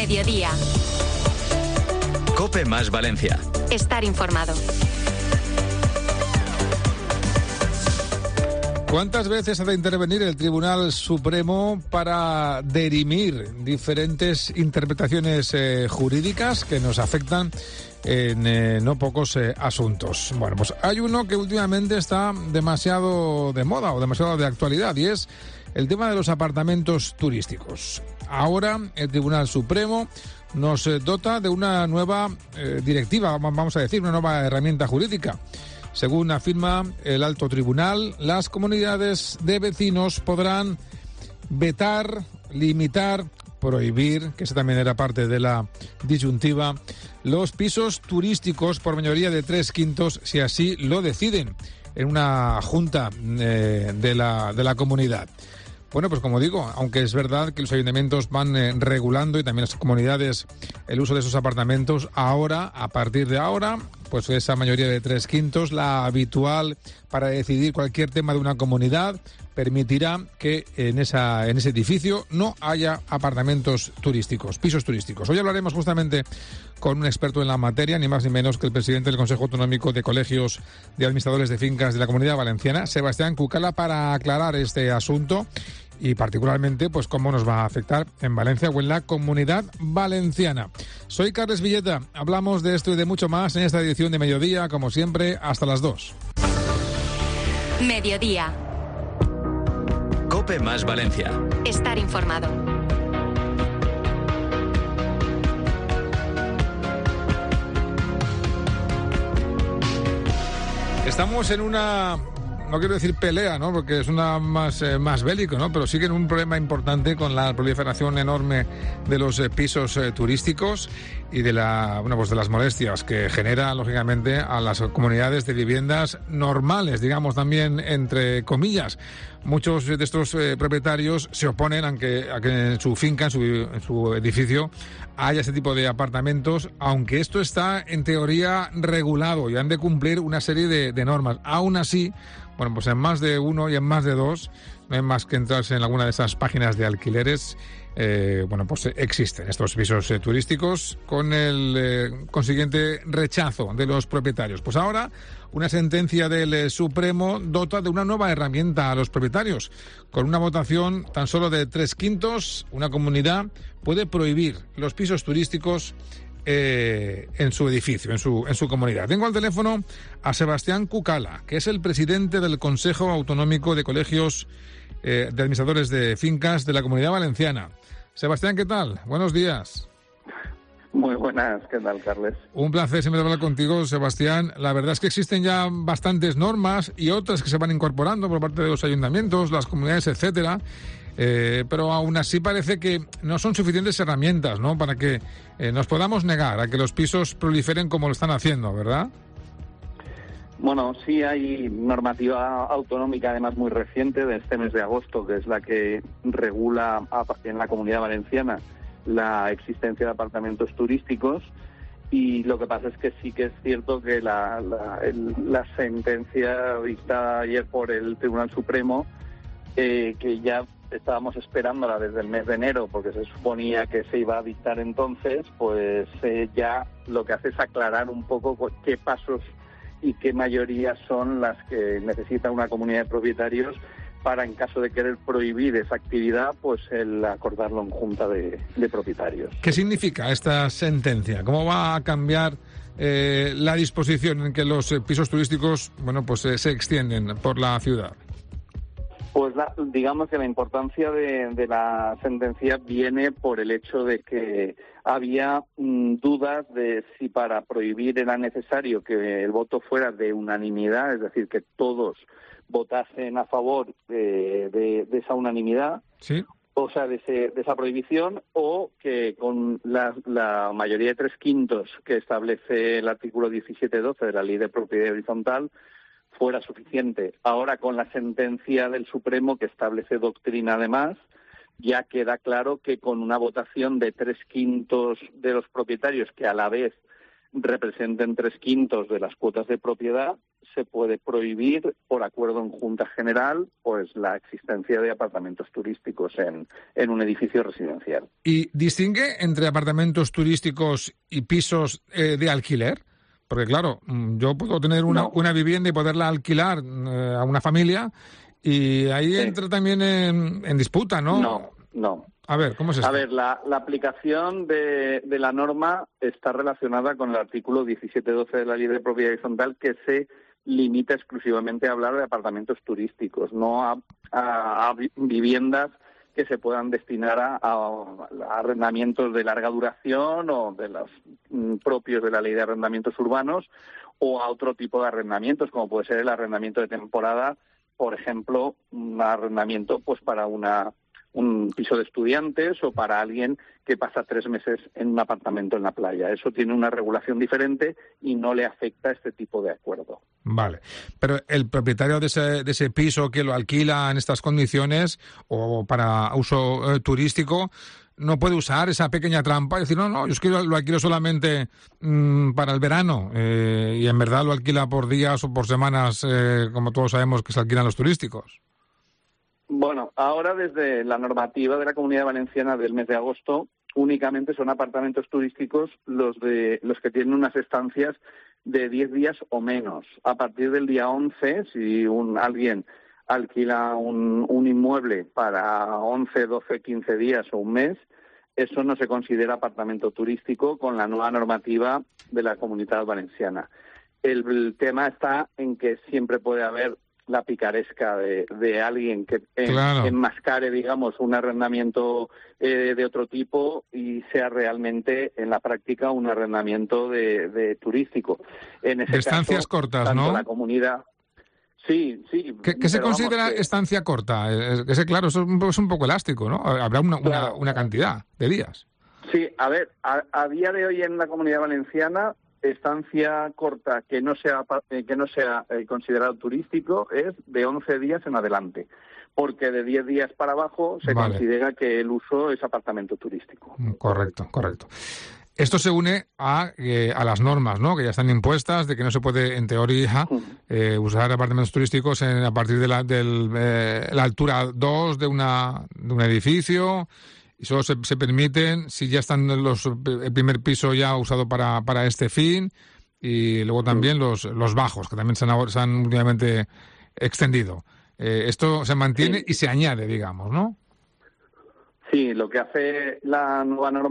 Mediodía. COPE más Valencia. Estar informado. ¿Cuántas veces ha de intervenir el Tribunal Supremo para dirimir diferentes interpretaciones jurídicas que nos afectan en no pocos asuntos? Bueno, pues hay uno que últimamente está demasiado de moda o demasiado de actualidad, y es el tema de los apartamentos turísticos. Ahora el Tribunal Supremo nos dota de una nueva directiva, vamos a decir, una nueva herramienta jurídica. Según afirma el alto tribunal, las comunidades de vecinos podrán vetar, limitar, prohibir, que esa también era parte de la disyuntiva, los pisos turísticos por mayoría de 3/5 si así lo deciden en una junta de la comunidad. Bueno, pues como digo, aunque es verdad que los ayuntamientos van regulando y también las comunidades el uso de esos apartamentos, ahora, a partir de ahora, pues esa mayoría de 3/5, la habitual para decidir cualquier tema de una comunidad, permitirá que en ese edificio no haya apartamentos turísticos, pisos turísticos. Hoy hablaremos justamente con un experto en la materia, ni más ni menos que el presidente del Consejo Autonómico de Colegios de Administradores de Fincas de la Comunidad Valenciana, Sebastián Cucala, para aclarar este asunto y particularmente pues cómo nos va a afectar en Valencia o en la Comunidad Valenciana. Soy Carles Villeta, hablamos de esto y de mucho más en esta edición de Mediodía, como siempre, hasta las 2. Mediodía. COPE más Valencia. Estar informado. Estamos en una, no quiero decir pelea, ¿no?, porque es una más bélico, ¿no?, pero sí que en un problema importante con la proliferación enorme de los pisos turísticos y de de las molestias que genera, lógicamente, a las comunidades de viviendas normales, digamos también entre comillas. Muchos de estos propietarios se oponen a que en su finca, en su edificio, haya ese tipo de apartamentos, aunque esto está en teoría regulado y han de cumplir una serie de normas. Aún así, bueno, pues en más de uno y en más de dos, no hay más que entrarse en alguna de esas páginas de alquileres. Pues existen estos pisos turísticos con el consiguiente rechazo de los propietarios. Pues ahora una sentencia del Supremo dota de una nueva herramienta a los propietarios. Con una votación tan solo de 3/5, una comunidad puede prohibir los pisos turísticos en su edificio, en su comunidad. Tengo al teléfono a Sebastián Cucala, que es el presidente del Consejo Autonómico de Colegios de Administradores de Fincas de la Comunidad Valenciana. Sebastián, ¿qué tal? Buenos días. Muy buenas, ¿qué tal, Carles? Un placer siempre hablar contigo, Sebastián. La verdad es que existen ya bastantes normas y otras que se van incorporando por parte de los ayuntamientos, las comunidades, etcétera. Pero aún así parece que no son suficientes herramientas, ¿no?, para que nos podamos negar a que los pisos proliferen como lo están haciendo, ¿verdad? Bueno, sí hay normativa autonómica, además muy reciente, de este mes de agosto, que es la que regula en la Comunidad Valenciana la existencia de apartamentos turísticos. Y lo que pasa es que sí que es cierto que la sentencia dictada ayer por el Tribunal Supremo, que ya estábamos esperándola desde el mes de enero, porque se suponía que se iba a dictar entonces, pues ya lo que hace es aclarar un poco qué pasos y qué mayorías son las que necesita una comunidad de propietarios para, en caso de querer prohibir esa actividad, pues el acordarlo en junta de propietarios. ¿Qué significa esta sentencia? ¿Cómo va a cambiar la disposición en que los pisos turísticos, se extienden por la ciudad? Pues digamos que la importancia de la sentencia viene por el hecho de que había dudas de si para prohibir era necesario que el voto fuera de unanimidad, es decir, que todos votasen a favor de esa unanimidad, ¿sí?, o sea, de esa prohibición, o que con la mayoría de 3/5 que establece el artículo 17.12 de la Ley de Propiedad Horizontal fuera suficiente. Ahora, con la sentencia del Supremo, que establece doctrina además, ya queda claro que con una votación de 3/5 de los propietarios, que a la vez representen 3/5 de las cuotas de propiedad, se puede prohibir por acuerdo en Junta General pues la existencia de apartamentos turísticos en un edificio residencial. ¿Y distingue entre apartamentos turísticos y pisos de alquiler? Porque claro, yo puedo tener una vivienda y poderla alquilar a una familia y ahí entra también en disputa, ¿no? No. A ver, ¿cómo es esto? A ver, la aplicación de la norma está relacionada con el artículo 17.12 de la Ley de Propiedad Horizontal, que se limita exclusivamente a hablar de apartamentos turísticos, no a viviendas que se puedan destinar a arrendamientos de larga duración o de los propios de la Ley de Arrendamientos Urbanos o a otro tipo de arrendamientos, como puede ser el arrendamiento de temporada, por ejemplo, un arrendamiento pues para un piso de estudiantes o para alguien que pasa 3 meses en un apartamento en la playa. Eso tiene una regulación diferente y no le afecta a este tipo de acuerdo. Vale, pero el propietario de ese piso que lo alquila en estas condiciones o para uso turístico no puede usar esa pequeña trampa y decir, no, yo es que lo alquilo solamente para el verano y en verdad lo alquila por días o por semanas, como todos sabemos que se alquilan los turísticos. Bueno, ahora desde la normativa de la Comunidad Valenciana del mes de agosto, únicamente son apartamentos turísticos los que tienen unas estancias de 10 días o menos. A partir del día 11, si alguien alquila un inmueble para 11, 12, 15 días o un mes, eso no se considera apartamento turístico con la nueva normativa de la Comunidad Valenciana. El tema está en que siempre puede haber la picaresca de alguien que enmascare, digamos, un arrendamiento de otro tipo y sea realmente, en la práctica, un arrendamiento de turístico. En ese de estancias caso, cortas, tanto ¿no? La comunidad... Sí. ¿Qué se considera estancia corta? Ese, claro, eso es un poco elástico, ¿no? Habrá una cantidad de días. Sí, a ver, a día de hoy en la Comunidad Valenciana, estancia corta que no sea considerado turístico es de 11 días en adelante, porque de 10 días para abajo se considera que el uso es apartamento turístico. Correcto. Esto se une a las normas, ¿no?, que ya están impuestas, de que no se puede, en teoría, usar apartamentos turísticos a partir de la altura 2 de un edificio. Y solo se permiten si ya están el primer piso ya usado para este fin, y luego también los bajos, que también se han últimamente extendido. Esto se mantiene y se añade, digamos, ¿no? Sí, lo que hace la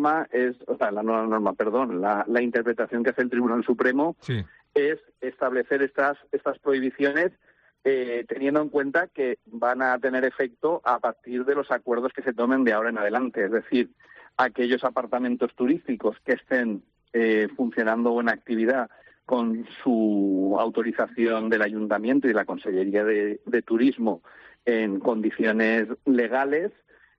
interpretación que hace el Tribunal Supremo es establecer estas prohibiciones teniendo en cuenta que van a tener efecto a partir de los acuerdos que se tomen de ahora en adelante. Es decir, aquellos apartamentos turísticos que estén funcionando en actividad con su autorización del Ayuntamiento y de la Consellería de Turismo en condiciones legales,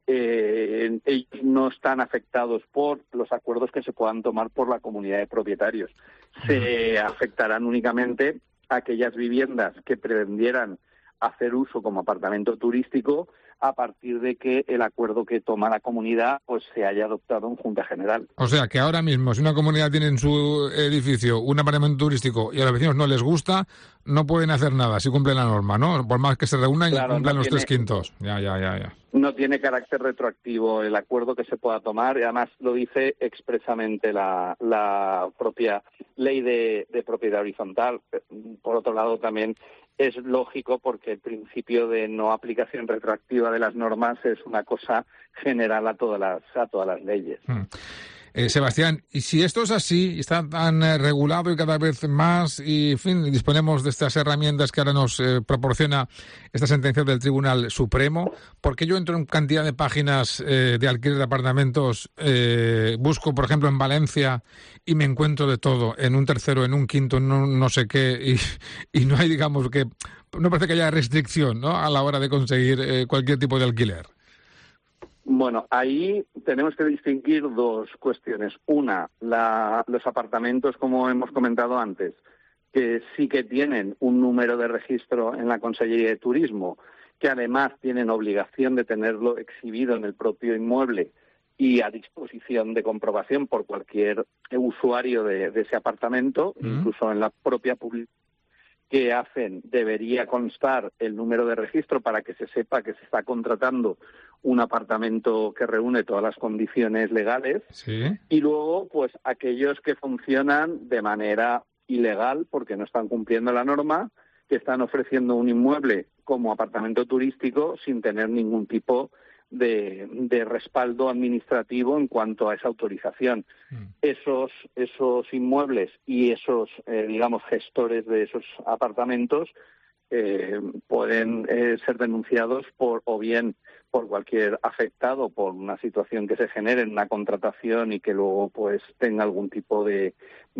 ellos no están afectados por los acuerdos que se puedan tomar por la comunidad de propietarios. Se afectarán únicamente aquellas viviendas que pretendieran hacer uso como apartamento turístico a partir de que el acuerdo que toma la comunidad pues se haya adoptado en Junta General. O sea, que ahora mismo, si una comunidad tiene en su edificio un apartamento turístico y a los vecinos no les gusta, no pueden hacer nada si cumplen la norma, ¿no? Por más que se reúnan y cumplan los 3/5. Ya. No tiene carácter retroactivo el acuerdo que se pueda tomar, y además lo dice expresamente la propia ley de propiedad horizontal. Por otro lado, también es lógico porque el principio de no aplicación retroactiva de las normas es una cosa general a todas las leyes. Sebastián, y si esto es así, está tan regulado y cada vez más, y en fin, disponemos de estas herramientas que ahora nos proporciona esta sentencia del Tribunal Supremo, ¿por qué yo entro en cantidad de páginas de alquiler de apartamentos, busco, por ejemplo, en Valencia y me encuentro de todo, en un tercero, en un quinto, no sé qué, y no hay, digamos, que no parece que haya restricción, ¿no?, a la hora de conseguir cualquier tipo de alquiler? Bueno, ahí tenemos que distinguir dos cuestiones. Una, los apartamentos, como hemos comentado antes, que sí que tienen un número de registro en la Consellería de Turismo, que además tienen obligación de tenerlo exhibido en el propio inmueble y a disposición de comprobación por cualquier usuario de ese apartamento, incluso en la propia publicidad. que hacen debería constar el número de registro para que se sepa que se está contratando un apartamento que reúne todas las condiciones legales. Sí. Y luego, pues aquellos que funcionan de manera ilegal porque no están cumpliendo la norma, que están ofreciendo un inmueble como apartamento turístico sin tener ningún tipo de respaldo administrativo en cuanto a esa autorización. Esos inmuebles y esos, digamos, gestores de esos apartamentos pueden ser denunciados o bien por cualquier afectado por una situación que se genere en una contratación y que luego pues tenga algún tipo que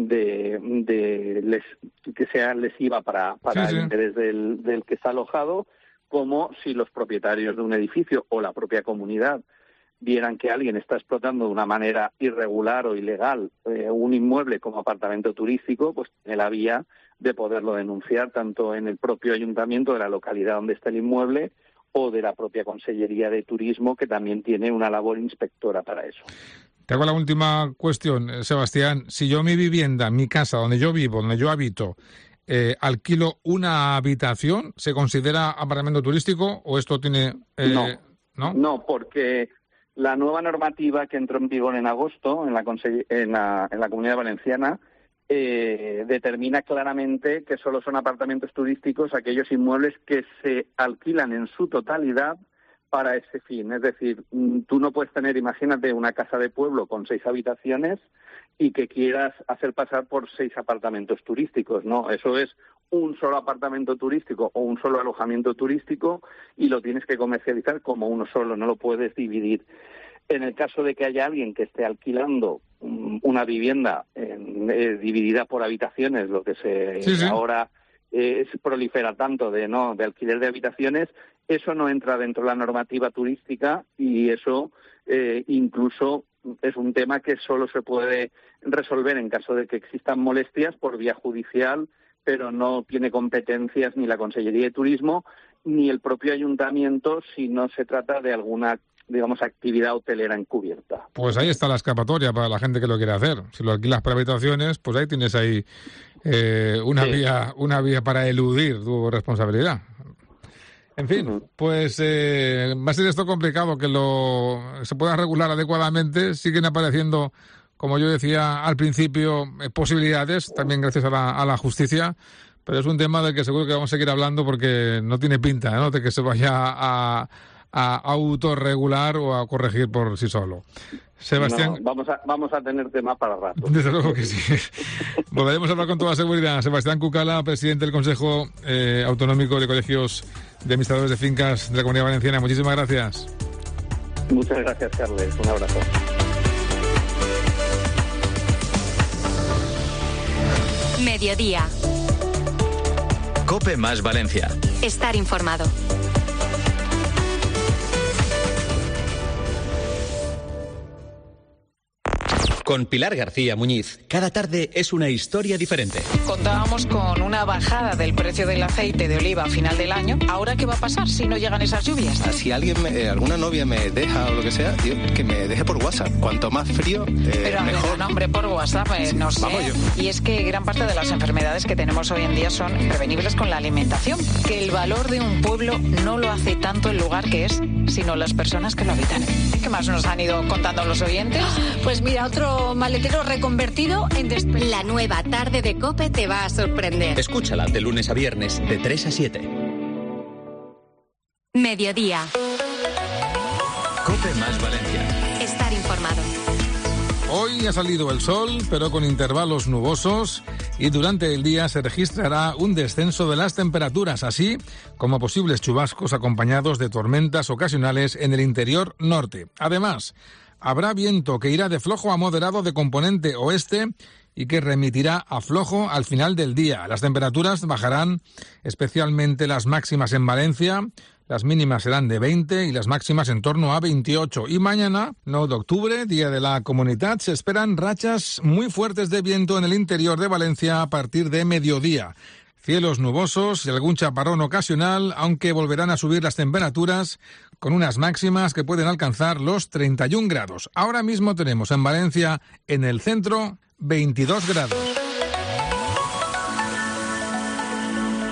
sea lesiva para el interés del que está alojado, como si los propietarios de un edificio o la propia comunidad vieran que alguien está explotando de una manera irregular o ilegal un inmueble como apartamento turístico, pues tiene la vía de poderlo denunciar tanto en el propio ayuntamiento de la localidad donde está el inmueble o de la propia Consellería de Turismo, que también tiene una labor inspectora para eso. Te hago la última cuestión, Sebastián. Si yo mi vivienda, mi casa, donde yo vivo, donde yo habito, alquilo una habitación, ¿se considera apartamento turístico o esto tiene...? No, porque la nueva normativa que entró en vigor en agosto en la Comunidad Valenciana determina claramente que solo son apartamentos turísticos aquellos inmuebles que se alquilan en su totalidad para ese fin. Es decir, tú no puedes tener, imagínate, una casa de pueblo con 6 habitaciones y que quieras hacer pasar por 6 apartamentos turísticos. No, eso es un solo apartamento turístico o un solo alojamiento turístico y lo tienes que comercializar como uno solo, no lo puedes dividir. En el caso de que haya alguien que esté alquilando una vivienda dividida por habitaciones, lo que ahora prolifera tanto de alquiler de habitaciones, eso no entra dentro de la normativa turística y eso incluso es un tema que solo se puede resolver en caso de que existan molestias por vía judicial, pero no tiene competencias ni la Consellería de Turismo ni el propio ayuntamiento si no se trata de alguna, digamos, actividad hotelera encubierta. Pues ahí está la escapatoria para la gente que lo quiere hacer. Si lo alquilas para habitaciones, pues ahí tienes una vía para eludir tu responsabilidad. En fin, pues va a ser esto complicado que se pueda regular adecuadamente. Siguen apareciendo, como yo decía al principio, posibilidades, también gracias a la justicia, pero es un tema del que seguro que vamos a seguir hablando porque no tiene pinta, ¿no?, de que se vaya a autorregular o a corregir por sí solo. Sebastián... No, vamos a tener tema para rato. Desde luego que sí. Volveremos a hablar con toda seguridad. Sebastián Cucala, presidente del Consejo Autonómico de Colegios de Administradores de Fincas de la Comunidad Valenciana. Muchísimas gracias. Muchas gracias, Carles. Un abrazo. Mediodía. COPE más Valencia. Estar informado. Con Pilar García Muñiz, cada tarde es una historia diferente. Contábamos con una bajada del precio del aceite de oliva a final del año. ¿Ahora qué va a pasar si no llegan esas lluvias? Si alguna novia me deja o lo que sea, que me deje por WhatsApp. Cuanto más frío, pero mejor. No, hombre, por WhatsApp, no sé. Vamos yo. Y es que gran parte de las enfermedades que tenemos hoy en día son prevenibles con la alimentación. Que el valor de un pueblo no lo hace tanto el lugar que es, sino las personas que lo habitan. ¿Qué más nos han ido contando los oyentes? Pues mira, otro maletero reconvertido en despensa. La nueva tarde de COPE te va a sorprender. Escúchala de lunes a viernes, de 3 a 7. Mediodía. COPE más Valencia. Estar informado. Hoy ha salido el sol, pero con intervalos nubosos, y durante el día se registrará un descenso de las temperaturas, así como posibles chubascos acompañados de tormentas ocasionales en el interior norte. Además, habrá viento que irá de flojo a moderado de componente oeste y que remitirá a flojo al final del día. Las temperaturas bajarán, especialmente las máximas en Valencia. Las mínimas serán de 20 y las máximas en torno a 28. Y mañana, 9 de octubre, Día de la Comunidad, se esperan rachas muy fuertes de viento en el interior de Valencia a partir de mediodía. Cielos nubosos y algún chaparrón ocasional, aunque volverán a subir las temperaturas con unas máximas que pueden alcanzar los 31 grados. Ahora mismo tenemos en Valencia, en el centro, 22 grados.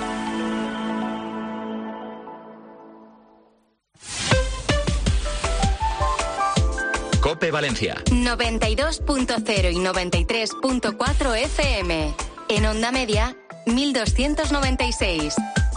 COPE Valencia. 92.0 y 93.4 FM. En onda media, 1296.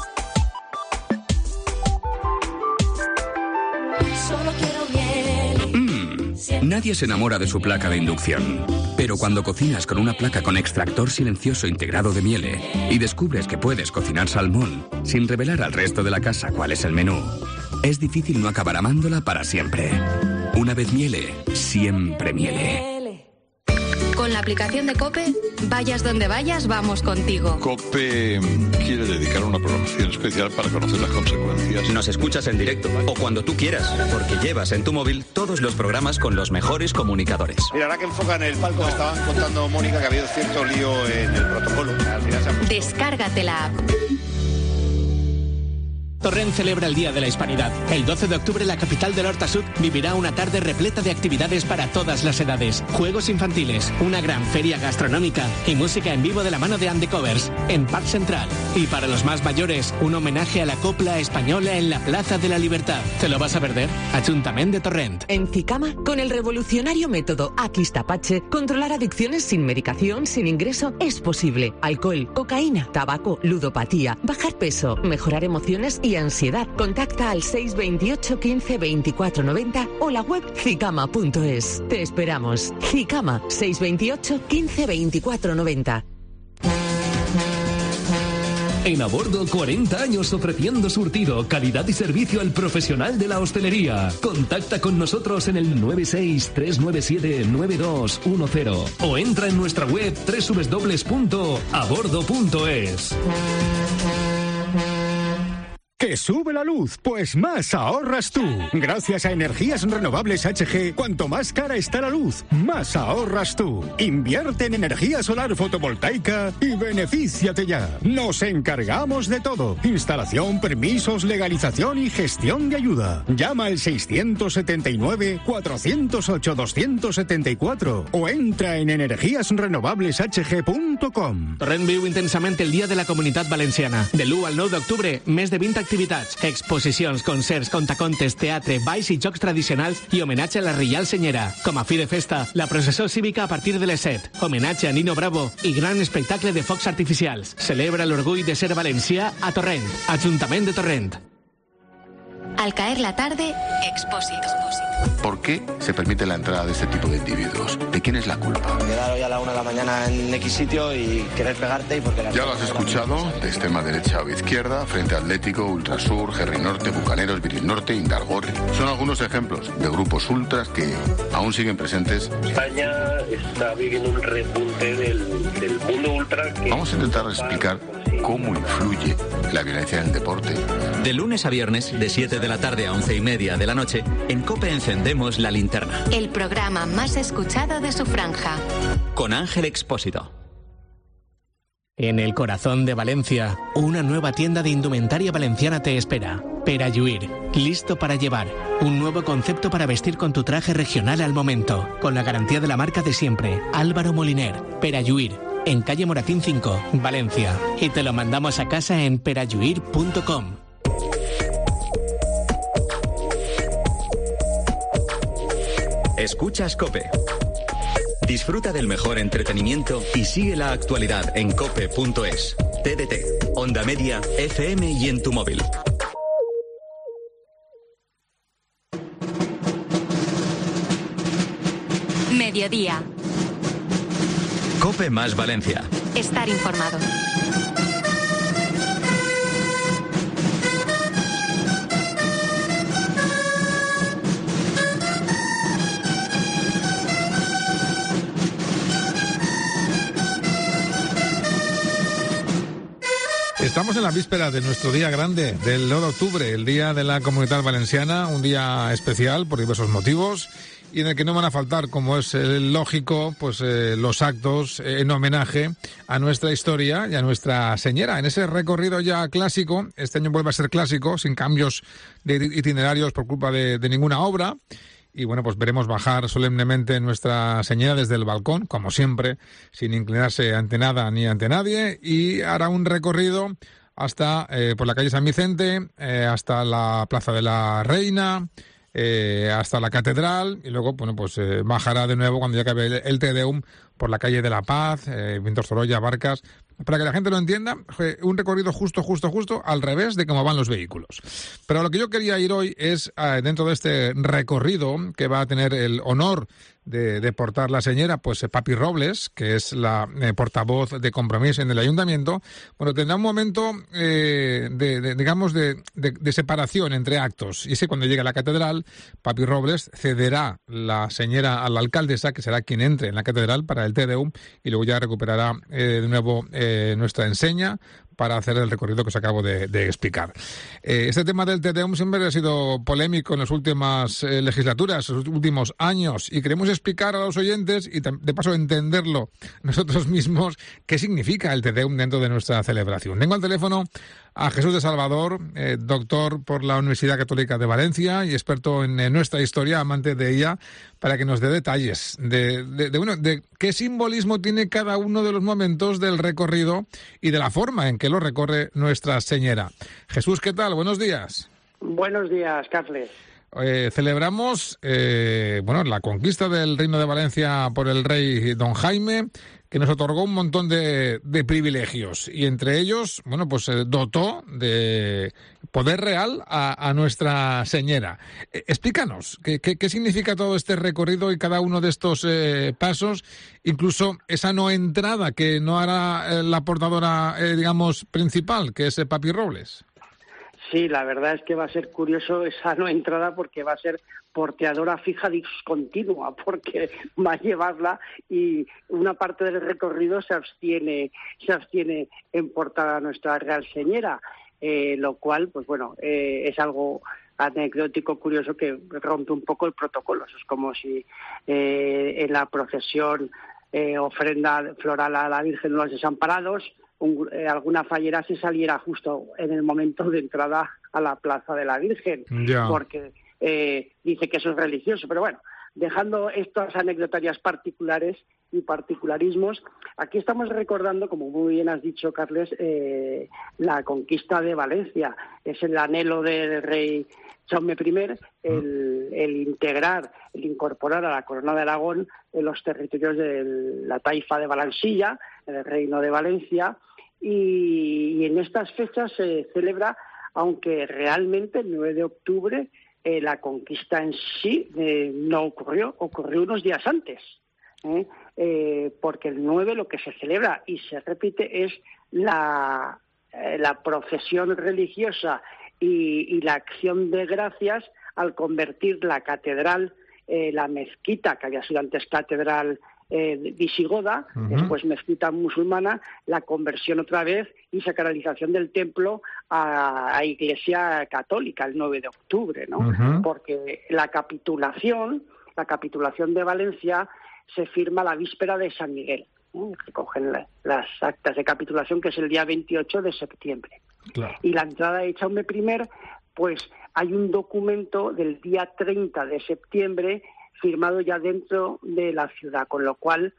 Solo quiero miel. Nadie se enamora de su placa de inducción. Pero cuando cocinas con una placa con extractor silencioso integrado de Miele y descubres que puedes cocinar salmón sin revelar al resto de la casa cuál es el menú, es difícil no acabar amándola para siempre. Una vez Miele, siempre Miele. Con la aplicación de COPE, vayas donde vayas, vamos contigo. COPE quiere dedicar una programación especial para conocer las consecuencias. Nos escuchas en directo o cuando tú quieras, porque llevas en tu móvil todos los programas con los mejores comunicadores. Mira, ahora que enfocan el palco, estaban contando, Mónica, que ha habido cierto lío en el protocolo. Al final se ha puesto... Descárgate la app. Torrent celebra el Día de la Hispanidad. El 12 de octubre la capital del Horta Sud vivirá una tarde repleta de actividades para todas las edades. Juegos infantiles, una gran feria gastronómica y música en vivo de la mano de Undercovers en Parc Central. Y para los más mayores, un homenaje a la copla española en la Plaza de la Libertad. ¿Te lo vas a perder? Ayuntamiento de Torrent. En Cicama, con el revolucionario método Aquis-Tapache, controlar adicciones sin medicación, sin ingreso, es posible. Alcohol, cocaína, tabaco, ludopatía, bajar peso, mejorar emociones y ansiedad. Contacta al 628 15 24 90 o la web cicama.es. Te esperamos. Cicama, 628 15 24 90. En Abordo, 40 años ofreciendo surtido, calidad y servicio al profesional de la hostelería. Contacta con nosotros en el 96-397-9210 o entra en nuestra web www.abordo.es. ¿Que sube la luz? Pues más ahorras tú. Gracias a Energías Renovables HG, cuanto más cara está la luz, más ahorras tú. Invierte en energía solar fotovoltaica y benefíciate ya. Nos encargamos de todo. Instalación, permisos, legalización y gestión de ayuda. Llama al 679-408-274 o entra en energíasrenovableshg.com. Torrent viu intensamente el Día de la Comunitat Valenciana. De l'1 al 9 d'octubre, més de 20 activitats, exposicions, concerts, contacontes, teatre, balls i jocs tradicionals i homenatge a la Reial Senyera. Com a fi de festa, la processó cívica a partir de les 7, homenatge a Nino Bravo i gran espectacle de focs artificials. Celebra l'orgull de ser valencià a Torrent. Ajuntament de Torrent. Al caer la tarde, Expósito. ¿Por qué se permite la entrada de este tipo de individuos? ¿De quién es la culpa? Llegar hoy a la 1 de la mañana en X sitio y querer pegarte y porque... Ya lo has escuchado, de extrema derecha o izquierda, Frente Atlético, Ultrasur, Gerri Norte, Bucaneros, Viris Norte, Indargorri. Son algunos ejemplos de grupos ultras que aún siguen presentes. España está viviendo un repunte del mundo ultra. Vamos a intentar explicar cómo influye la violencia en el deporte. De lunes a viernes, de 7 de la tarde a 11:30 de la noche, en COPE encendemos la linterna. El programa más escuchado de su franja. Con Ángel Expósito. En el corazón de Valencia, una nueva tienda de indumentaria valenciana te espera. Peralluir, listo para llevar. Un nuevo concepto para vestir con tu traje regional al momento. Con la garantía de la marca de siempre. Álvaro Moliner. Peralluir. En calle Moratín 5, Valencia. Y te lo mandamos a casa en peralluir.com. Escuchas COPE. Disfruta del mejor entretenimiento y sigue la actualidad en cope.es, TDT, Onda Media, FM y en tu móvil. Mediodía. COPE más Valencia. Estar informado. Estamos en la víspera de nuestro día grande, del 9 de octubre, el Día de la Comunidad Valenciana, un día especial por diversos motivos y en el que no van a faltar, como es lógico, pues los actos en homenaje a nuestra historia y a nuestra señera. En ese recorrido ya clásico, este año vuelve a ser clásico, sin cambios de itinerarios por culpa de ninguna obra. Y bueno, pues veremos bajar solemnemente nuestra señora desde el balcón, como siempre, sin inclinarse ante nada ni ante nadie, y hará un recorrido hasta por la calle San Vicente, hasta la Plaza de la Reina, hasta la catedral y luego, bueno, pues bajará de nuevo cuando ya acabe el Te Deum por la calle de la Paz, Pintor Sorolla, Barcas. Para que la gente lo entienda, un recorrido justo al revés de cómo van los vehículos. Pero a lo que yo quería ir hoy es, dentro de este recorrido que va a tener el honor de portar la señora, pues Papi Robles, que es la portavoz de Compromís en el Ayuntamiento, bueno, tendrá un momento de separación entre actos. Y es que cuando llegue a la catedral, Papi Robles cederá la señora a la alcaldesa, que será quien entre en la catedral para el Te Deum, y luego ya recuperará de nuevo nuestra enseña para hacer el recorrido que os acabo de explicar. Este tema del Te Deum siempre ha sido polémico en las últimas legislaturas, en los últimos años, y queremos explicar a los oyentes y de paso entenderlo nosotros mismos qué significa el Te Deum dentro de nuestra celebración. Tengo al teléfono a Jesús de Salvador, doctor por la Universidad Católica de Valencia y experto en nuestra historia, amante de ella, para que nos dé detalles de qué simbolismo tiene cada uno de los momentos del recorrido y de la forma en que lo recorre Nuestra Señora. Jesús, ¿qué tal? Buenos días. Buenos días, Carles. Celebramos la conquista del Reino de Valencia por el rey Don Jaime, que nos otorgó un montón de privilegios y entre ellos, dotó de poder real a Nuestra Señora. Explícanos, ¿qué significa todo este recorrido y cada uno de estos pasos, incluso esa no entrada que no hará la portadora, principal, que es Papi Robles? Sí, la verdad es que va a ser curioso esa no entrada porque va a ser porteadora fija discontinua, porque va a llevarla y una parte del recorrido se abstiene en portar a Nuestra Real Señora, lo cual, es algo anecdótico, curioso, que rompe un poco el protocolo. Eso es como si en la procesión ofrenda floral a la Virgen de los Desamparados, alguna fallera se saliera justo en el momento de entrada a la Plaza de la Virgen, porque dice que eso es religioso. Pero bueno, dejando estas anecdotarias particulares y particularismos, aquí estamos recordando, como muy bien has dicho, Carles, la conquista de Valencia. Es el anhelo del rey Jaume I, el incorporar a la Corona de Aragón en los territorios de la taifa de Valansilla, el Reino de Valencia, y en estas fechas se celebra, aunque realmente el 9 de octubre la conquista en sí no ocurrió unos días antes, porque el 9 lo que se celebra y se repite es la procesión religiosa y la acción de gracias al convertir la catedral, la mezquita, que había sido antes catedral visigoda, después mezquita musulmana, la conversión otra vez y sacralización del templo a Iglesia católica el 9 de octubre, ¿no? Porque la capitulación de Valencia se firma la víspera de San Miguel, recogen las actas de capitulación, que es el día 28 de septiembre. Claro. Y la entrada de Jaume I, pues hay un documento del día 30 de septiembre firmado ya dentro de la ciudad, con lo cual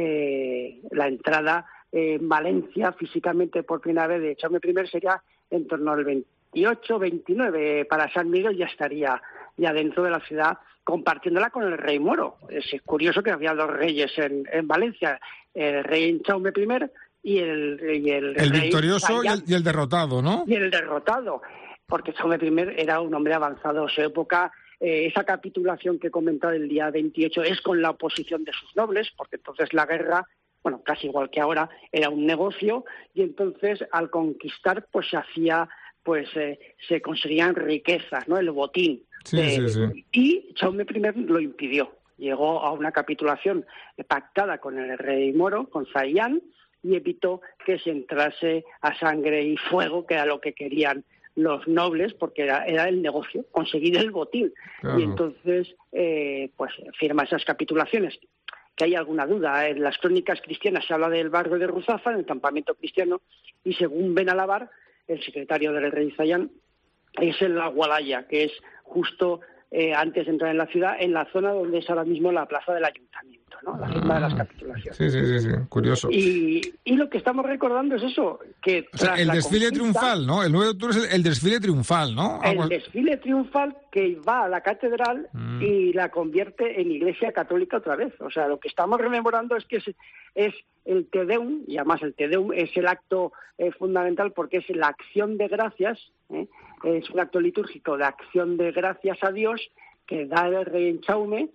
la entrada en Valencia físicamente por primera vez de Jaume I sería en torno al 28, 29. Para San Miguel ya estaría ya dentro de la ciudad, compartiéndola con el rey moro. Es curioso que había dos reyes en Valencia, el rey Jaume I y el rey victorioso y el derrotado, ¿no? Y el derrotado, porque Jaume I era un hombre avanzado a su época. Esa capitulación que he comentado el día 28 es con la oposición de sus nobles, porque entonces la guerra, casi igual que ahora, era un negocio, y entonces al conquistar pues se hacía, se conseguían riquezas, ¿no? El botín. Sí. Y Jaume I lo impidió. Llegó a una capitulación pactada con el rey moro, con Zaillán, y evitó que se entrase a sangre y fuego, que era lo que querían los nobles, porque era el negocio, conseguir el botín. Claro. Y entonces, firma esas capitulaciones. Que hay alguna duda, en las crónicas cristianas se habla del barrio de Ruzafa, en el campamento cristiano, y según Benalabar, el secretario del rey Zaillán, es en la Gualaya, que es justo antes de entrar en la ciudad, en la zona donde es ahora mismo la plaza del ayuntamiento, ¿no? La firma de las capitulaciones. Sí, curioso. Y lo que estamos recordando es eso, que o sea, el desfile triunfal, ¿no? El 9 de octubre es el desfile triunfal, ¿no? El desfile triunfal que va a la catedral y la convierte en iglesia católica otra vez. O sea, lo que estamos rememorando es que es el Te Deum, y además el Te Deum es el acto fundamental porque es la acción de gracias, es un acto litúrgico de acción de gracias a Dios que da el rey Jaume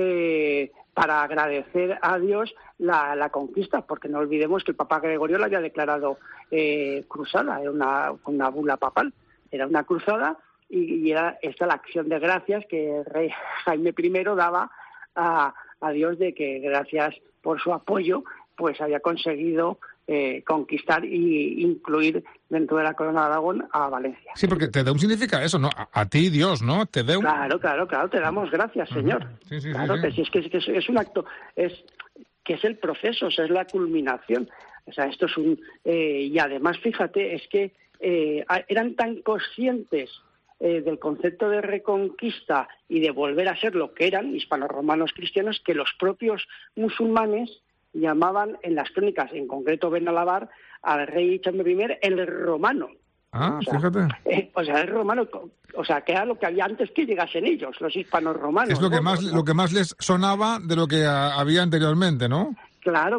para agradecer a Dios la conquista, porque no olvidemos que el Papa Gregorio la había declarado cruzada, era una bula papal, era una cruzada y era esta la acción de gracias que el rey Jaime I daba a Dios de que gracias por su apoyo pues había conseguido conquistar y incluir dentro de la corona de Aragón a Valencia. Sí, porque Te Deum significa eso, ¿no? A ti, Dios, ¿no? Te Deum. Claro, te damos gracias, Señor. Sí, claro que sí, es que es un acto, que es el proceso, o sea, es la culminación. O sea, esto es y además, fíjate, es que eran tan conscientes del concepto de reconquista y de volver a ser lo que eran, hispanorromanos cristianos, que los propios musulmanes llamaban en las crónicas, en concreto Benalabar, al rey Jaime I el romano. Ah, fíjate. El romano, que era lo que había antes que llegasen ellos, los hispanos romanos. Es lo que más les sonaba de lo que había anteriormente, ¿no? Claro.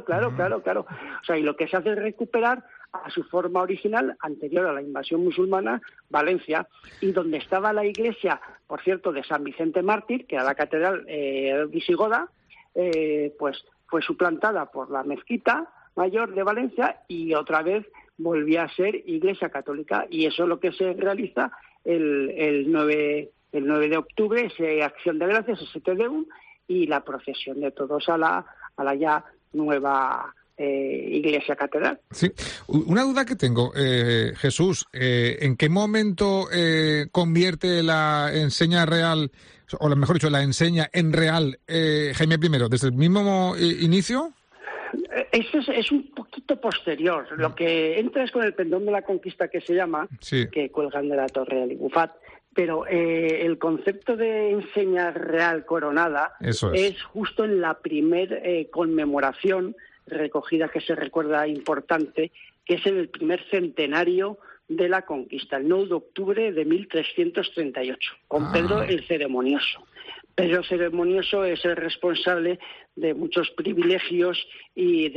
O sea, y lo que se hace es recuperar a su forma original, anterior a la invasión musulmana, Valencia, y donde estaba la iglesia, por cierto, de San Vicente Mártir, que era la catedral visigoda, pues fue suplantada por la mezquita mayor de Valencia y otra vez volvía a ser iglesia católica, y eso es lo que se realiza el 9 de octubre, esa acción de gracias, ese Te Deum, y la procesión de todos a la ya nueva iglesia catedral. Sí, una duda que tengo, Jesús, ¿en qué momento convierte la enseña real, o mejor dicho, la enseña en real Jaime I? ¿Desde el mismo inicio? Eso es un poquito posterior. Lo que entra es con el pendón de la conquista, que se llama, sí, que cuelgan de la Torre del Bufat. Pero el concepto de enseña real coronada es justo en la primer conmemoración recogida que se recuerda importante, que es en el primer centenario de la conquista, el 9 de octubre de 1338, con Pedro el Ceremonioso. Pedro el Ceremonioso es el responsable de muchos privilegios y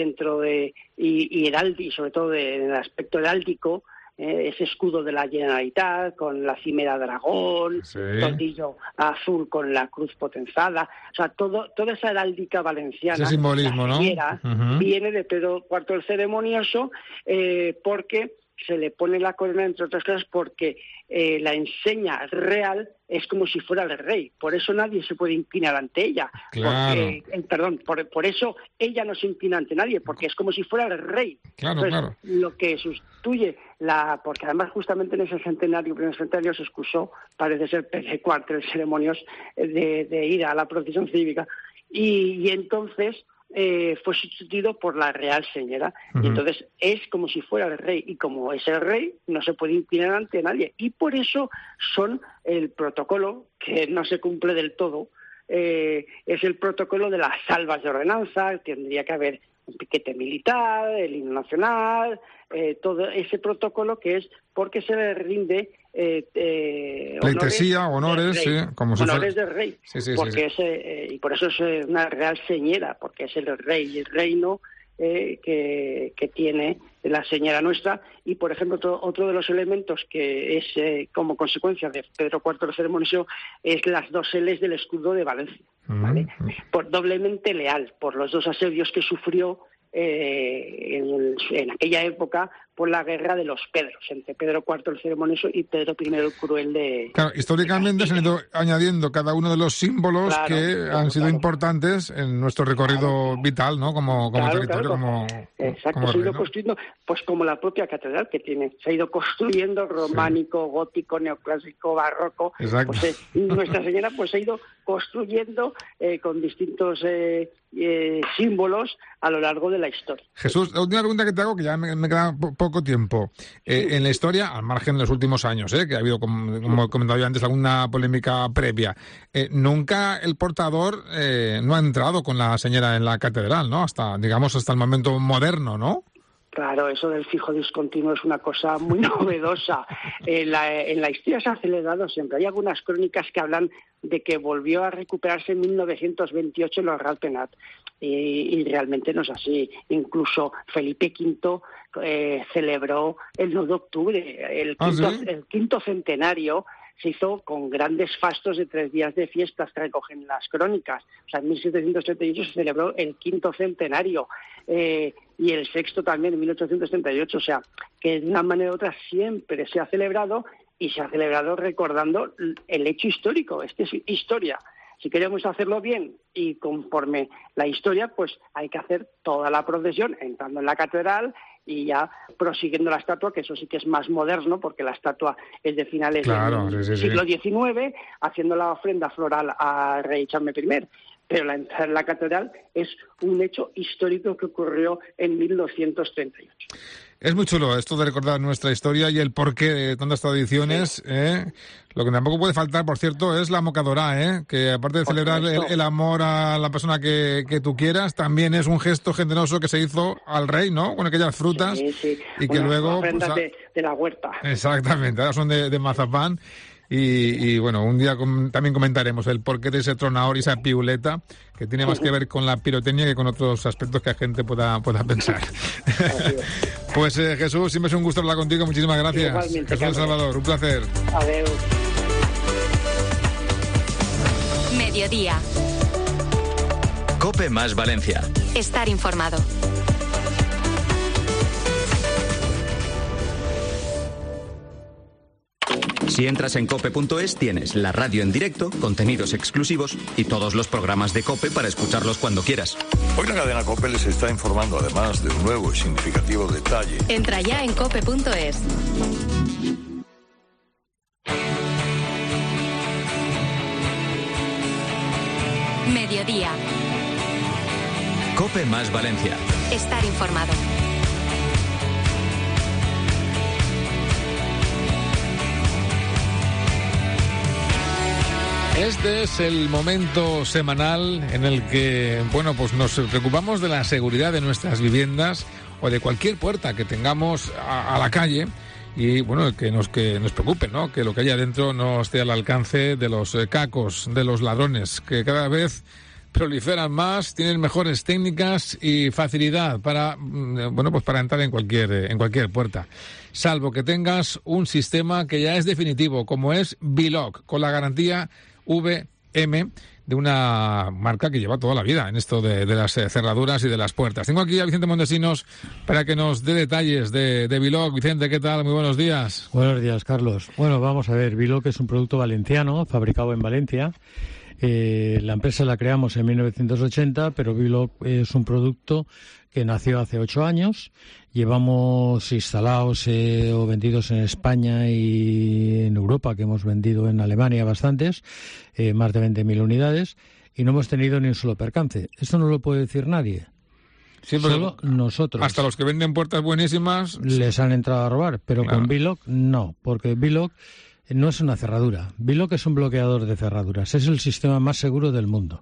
y sobre todo en el aspecto heráldico, ese escudo de la Generalitat con la cimera dragón, tordillo azul con la cruz potenzada, o sea, toda esa heráldica valenciana, ese simbolismo, ¿no? Viene de Pedro IV el Ceremonioso, porque se le pone la corona, entre otras cosas, porque la enseña real es como si fuera el rey. Por eso nadie se puede inclinar ante ella. Claro. Por eso ella no se inclina ante nadie, porque es como si fuera el rey. Claro, entonces, lo que sustituye porque además justamente en ese primer centenario se excusó, parece ser, Pedro IV, el Ceremonios, de ir a la procesión cívica. Y entonces fue sustituido por la Real Señora. Y entonces es como si fuera el rey, y como es el rey no se puede inclinar ante nadie, y por eso son el protocolo, que no se cumple del todo, es el protocolo de las salvas de ordenanza. Tendría que haber un piquete militar, el himno nacional, todo ese protocolo, que es porque se le rinde pleitesía, honores, sí, como honores del rey, porque sí. Y por eso es una Real Señora, porque es el rey y el reino que tiene la señora nuestra. Y, por ejemplo, otro de los elementos que es como consecuencia de Pedro IV el Ceremonioso es las dos L's del escudo de Valencia, ¿vale? Por doblemente leal, por los dos asedios que sufrió en aquella época por la guerra de los Pedros, entre Pedro IV el Ceremonioso y Pedro I el Cruel de... Claro, históricamente se han ido añadiendo cada uno de los símbolos que han sido importantes en nuestro recorrido vital, ¿no? Como territorio, como... Exacto, se ha ido construyendo, pues como la propia catedral que tiene, se ha ido construyendo románico, gótico, neoclásico, barroco. Exacto. Pues, Nuestra Señora pues ha ido construyendo con distintos símbolos a lo largo de la historia. Jesús, la última pregunta que te hago, que ya me queda poco poco tiempo. En la historia, al margen de los últimos años, que ha habido, como he comentado yo antes, alguna polémica previa, nunca el portador no ha entrado con la señora en la catedral, ¿no? Hasta el momento moderno, ¿no? Claro, eso del fijo discontinuo es una cosa muy novedosa. En la historia se ha celebrado siempre. Hay algunas crónicas que hablan de que volvió a recuperarse en 1928 en los Real Penat. Y realmente no es así. Incluso Felipe V celebró el 9 de octubre, el quinto centenario. Se hizo con grandes fastos de 3 días de fiestas que recogen las crónicas. O sea, en 1738 se celebró el quinto centenario y el sexto también en 1838. O sea, que de una manera u otra siempre se ha celebrado y se ha celebrado recordando el hecho histórico. Este es historia. Si queremos hacerlo bien y conforme la historia, pues hay que hacer toda la procesión entrando en la catedral y ya prosiguiendo la estatua, que eso sí que es más moderno, porque la estatua es de finales del siglo XIX, haciendo la ofrenda floral a rey Jaime I. Pero la entrada en la catedral es un hecho histórico que ocurrió en 1238. Es muy chulo esto de recordar nuestra historia y el porqué de tantas tradiciones. Lo que tampoco puede faltar, por cierto, es la mocadora, que aparte de celebrar el amor a la persona que tú quieras, también es un gesto generoso que se hizo al rey, ¿no? Con aquellas frutas y que luego... ofrendas de la huerta. Exactamente, ahora son de mazapán. Y bueno, un día también comentaremos el porqué de ese tronador y esa piuleta, que tiene más que ver con la pirotecnia que con otros aspectos que la gente pueda pensar. Pues Jesús, siempre es un gusto hablar contigo, muchísimas gracias. Igualmente, Jesús de Salvador, un placer. Adiós. Mediodía. COPE más Valencia. Estar informado. Si entras en cope.es tienes la radio en directo, contenidos exclusivos y todos los programas de COPE para escucharlos cuando quieras. Hoy la cadena COPE les está informando además de un nuevo y significativo detalle. Entra ya en cope.es. Mediodía. COPE más Valencia. Estar informado. Este es el momento semanal en el que, bueno, pues nos preocupamos de la seguridad de nuestras viviendas o de cualquier puerta que tengamos a la calle y, bueno, que nos preocupe, ¿no? Que lo que haya dentro no esté al alcance de los cacos, de los ladrones, que cada vez proliferan más, tienen mejores técnicas y facilidad para, bueno, pues para entrar en cualquier puerta. Salvo que tengas un sistema que ya es definitivo, como es Biloc, con la garantía VM de una marca que lleva toda la vida en esto de las cerraduras y de las puertas. Tengo aquí a Vicente Montesinos para que nos dé detalles de Biloc. Vicente, ¿qué tal? Muy buenos días. Buenos días, Carlos. Bueno, vamos a ver, Biloc es un producto valenciano, fabricado en Valencia. La empresa la creamos en 1980, pero Biloc es un producto que nació hace 8 años. Llevamos instalados o vendidos en España y en Europa, que hemos vendido en Alemania bastantes, más de 20.000 unidades, y no hemos tenido ni un solo percance. Esto no lo puede decir nadie. Sí, solo nosotros. Hasta los que venden puertas buenísimas les han entrado a robar, pero claro. Con Biloc no, porque Biloc no es una cerradura. Biloc es un bloqueador de cerraduras. Es el sistema más seguro del mundo.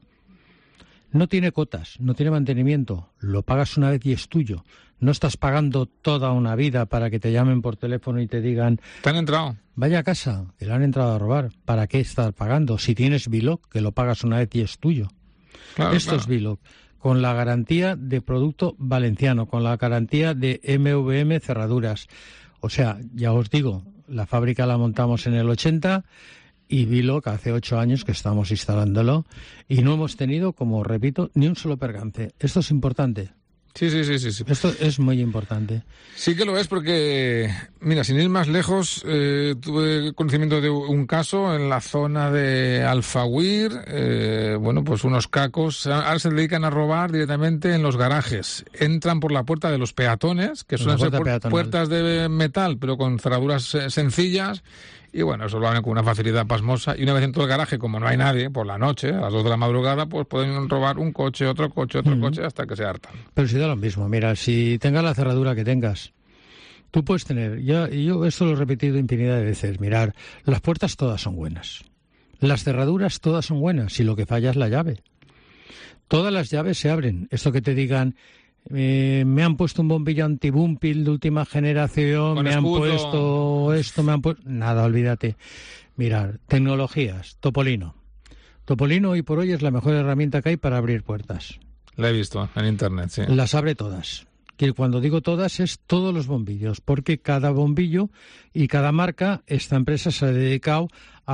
No tiene cotas, no tiene mantenimiento. Lo pagas una vez y es tuyo. No estás pagando toda una vida para que te llamen por teléfono y te digan... ¿Te han entrado? Vaya a casa, que le han entrado a robar. ¿Para qué estar pagando? Si tienes Biloc, que lo pagas una vez y es tuyo. Claro, Esto es Biloc. Con la garantía de producto valenciano, con la garantía de MVM cerraduras. O sea, ya os digo, la fábrica la montamos en el 80 y Biloc hace 8 años que estamos instalándolo y no hemos tenido, como repito, ni un solo percance. Esto es importante. Sí. Esto es muy importante. Sí que lo es porque, mira, sin ir más lejos, tuve conocimiento de un caso en la zona de Alfauir, bueno, pues unos cacos, ahora se dedican a robar directamente en los garajes. Entran por la puerta de los peatones, que suelen ser puertas de metal, pero con cerraduras sencillas. Y bueno, eso lo hacen con una facilidad pasmosa. Y una vez en todo el garaje, como no hay nadie, por la noche, a las 2 de la madrugada, pues pueden robar un coche, otro coche, hasta que se hartan. Pero si da lo mismo. Mira, si tengas la cerradura que tengas, Tú puedes tener, yo esto lo he repetido infinidad de veces, mirar, las puertas todas son buenas, las cerraduras todas son buenas, y lo que falla es la llave. Todas las llaves se abren. Esto que te digan, me han puesto un bombillo anti-bumpil de última generación, me han puesto esto, Nada, olvídate. Mirar, tecnologías, Topolino. Topolino hoy por hoy es la mejor herramienta que hay para abrir puertas. La he visto en internet, sí. Las abre todas. Que cuando digo todas es todos los bombillos, porque cada bombillo y cada marca, esta empresa se ha dedicado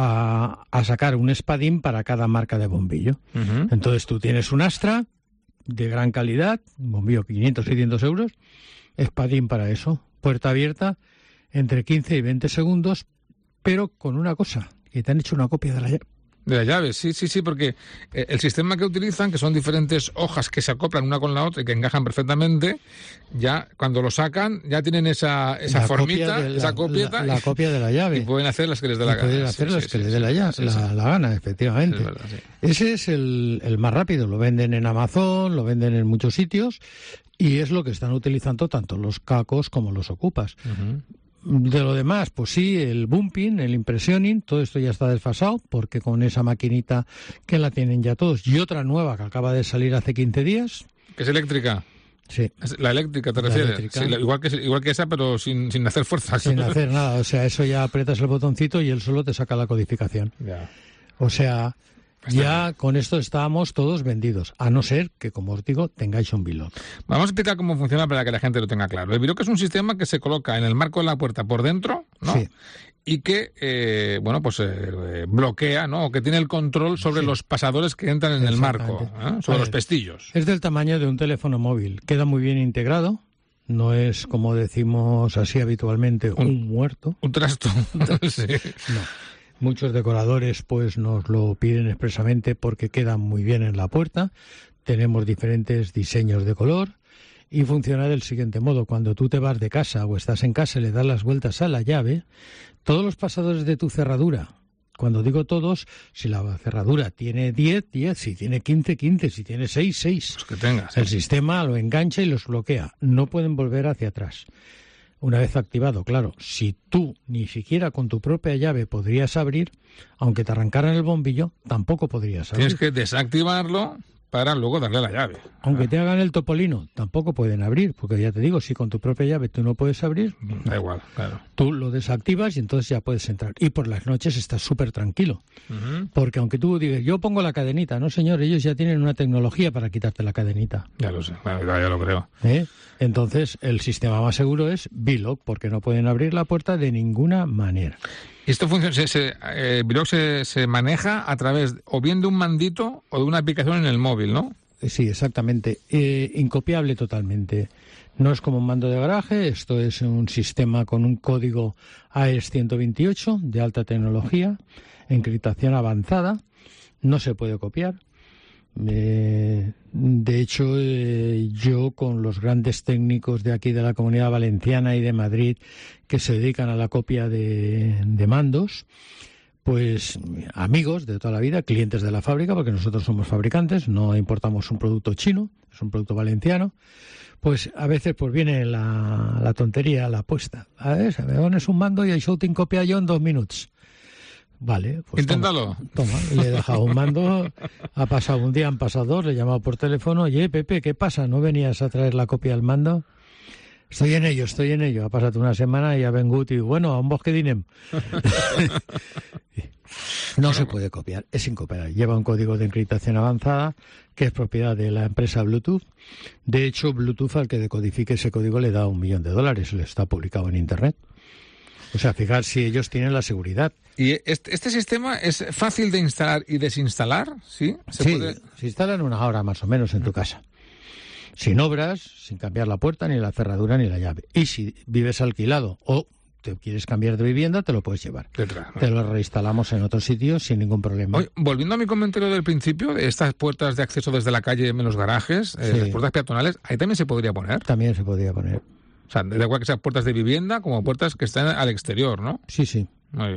a sacar un espadín para cada marca de bombillo. Uh-huh. Entonces tú tienes un Astra de gran calidad, un bombillo 500, 600 euros, espadín para eso, puerta abierta entre 15 y 20 segundos, pero con una cosa, que te han hecho una copia de la llave. De la llave, sí, porque el sistema que utilizan, que son diferentes hojas que se acoplan una con la otra y que encajan perfectamente, ya cuando lo sacan, ya tienen esa formita, esa copieta. La copia de la llave. Y pueden hacer las que les dé la gana. Pueden hacer las que les dé la gana, efectivamente. Es verdad, sí. Ese es el más rápido. Lo venden en Amazon, lo venden en muchos sitios, y es lo que están utilizando tanto los cacos como los ocupas. Uh-huh. De lo demás, pues sí, el bumping, el impressioning, todo esto ya está desfasado, porque con esa maquinita que la tienen ya todos, y otra nueva que acaba de salir hace 15 días. ¿Que es eléctrica? Sí. ¿La eléctrica te refieres? Sí, igual que esa, pero sin hacer fuerza. Sin hacer nada, o sea, eso ya aprietas el botoncito y él solo te saca la codificación. Ya. O sea, ya con esto estábamos todos vendidos, a no ser que, como os digo, tengáis un Biloc. Vamos a explicar cómo funciona para que la gente lo tenga claro. El Biloc es un sistema que se coloca en el marco de la puerta por dentro, ¿no? Sí. Y que, bloquea, ¿no? O que tiene el control sobre los pasadores que entran en el marco, sobre los pestillos. Es del tamaño de un teléfono móvil. Queda muy bien integrado. No es, como decimos así habitualmente, un muerto. Un trasto. Sí. No. Muchos decoradores pues nos lo piden expresamente porque quedan muy bien en la puerta. Tenemos diferentes diseños de color y funciona del siguiente modo. Cuando tú te vas de casa o estás en casa y le das las vueltas a la llave, todos los pasadores de tu cerradura, cuando digo todos, si la cerradura tiene 10, si tiene 15, si tiene 6. Los que tengas. El sistema lo engancha y los bloquea. No pueden volver hacia atrás. Una vez activado, claro, si tú ni siquiera con tu propia llave podrías abrir, aunque te arrancaran el bombillo, tampoco podrías abrir. Tienes que desactivarlo para luego darle la llave. Aunque te hagan el Topolino, tampoco pueden abrir, porque ya te digo, si con tu propia llave tú no puedes abrir, da igual, claro. Tú lo desactivas y entonces ya puedes entrar. Y por las noches estás súper tranquilo, porque aunque tú digas, yo pongo la cadenita, no señor, ellos ya tienen una tecnología para quitarte la cadenita. Ya lo sé, ya lo creo. Entonces, el sistema más seguro es Biloc, porque no pueden abrir la puerta de ninguna manera. Y esto funciona, Biloc se maneja a través o bien de un mandito o de una aplicación en el móvil, ¿no? Sí, exactamente. Incopiable totalmente. No es como un mando de garaje, esto es un sistema con un código AES-128 de alta tecnología, encriptación avanzada, no se puede copiar. De hecho, yo con los grandes técnicos de aquí de la Comunidad Valenciana y de Madrid que se dedican a la copia de mandos, pues amigos de toda la vida, clientes de la fábrica, porque nosotros somos fabricantes, no importamos un producto chino, es un producto valenciano, pues a veces pues viene la tontería, la apuesta. A ver, me pones un mando y el shooting copia yo en 2 minutos. Vale, pues inténtalo. Toma, le he dejado un mando, ha pasado un día, han pasado 2, le he llamado por teléfono, oye, Pepe, ¿qué pasa? ¿No venías a traer la copia del mando? Estoy en ello. Ha pasado una semana y ya vengut y bueno, a un bosque dinem. No se puede copiar, es incopiable. Lleva un código de encriptación avanzada que es propiedad de la empresa Bluetooth. De hecho, Bluetooth al que decodifique ese código le da $1 millón, le está publicado en Internet. O sea, fijar si ellos tienen la seguridad. ¿Y este sistema es fácil de instalar y desinstalar? Sí, se instala en 1 hora más o menos en tu casa. Sin obras, sin cambiar la puerta, ni la cerradura, ni la llave. Y si vives alquilado o te quieres cambiar de vivienda, te lo puedes llevar. Te lo reinstalamos en otro sitio sin ningún problema. Oye, volviendo a mi comentario del principio, de estas puertas de acceso desde la calle en los garajes, las puertas peatonales, ¿ahí también se podría poner? También se podría poner. O sea, da igual que sean puertas de vivienda como puertas que están al exterior, ¿no? Sí. Muy bien.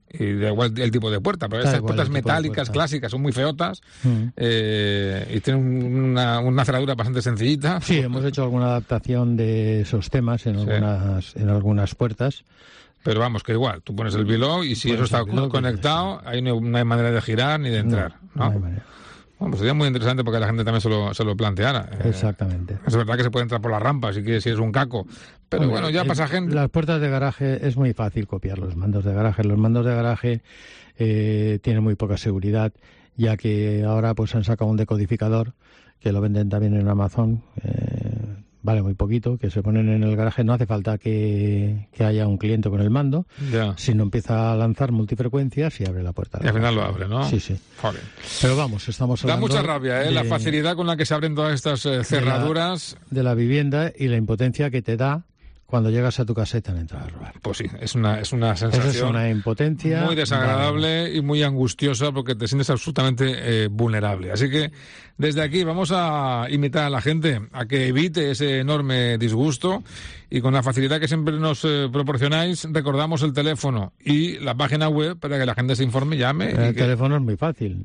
Y da igual el tipo de puerta, pero esas puertas metálicas clásicas son muy feotas y tienen una cerradura bastante sencillita. Sí, hemos hecho alguna adaptación de esos temas en algunas puertas. Pero vamos, que igual, tú pones el bilog y si eso está conectado, ahí no hay manera de girar ni de entrar, ¿no? No hay manera. Bueno, pues sería muy interesante porque la gente también se lo planteara. Exactamente. Es verdad que se puede entrar por la rampa si es un caco. Pero bueno, ya pasa gente. Las puertas de garaje es muy fácil copiar los mandos de garaje. Los mandos de garaje tienen muy poca seguridad, ya que ahora pues han sacado un decodificador que lo venden también en Amazon. Vale muy poquito, que se ponen en el garaje. No hace falta que haya un cliente con el mando, sino empieza a lanzar multifrecuencias y abre la puerta. Y al final lo abre, ¿no? Sí, sí. Joder. Pero vamos, estamos hablando... Da mucha rabia, la facilidad con la que se abren todas estas cerraduras. De la vivienda y la impotencia que te da cuando llegas a tu casa y te han entrado a robar. Pues sí, es una sensación... Eso es una impotencia... Muy desagradable y muy angustiosa porque te sientes absolutamente vulnerable. Así que desde aquí vamos a invitar a la gente a que evite ese enorme disgusto y con la facilidad que siempre nos proporcionáis, recordamos el teléfono y la página web para que la gente se informe, llame. El teléfono es muy fácil,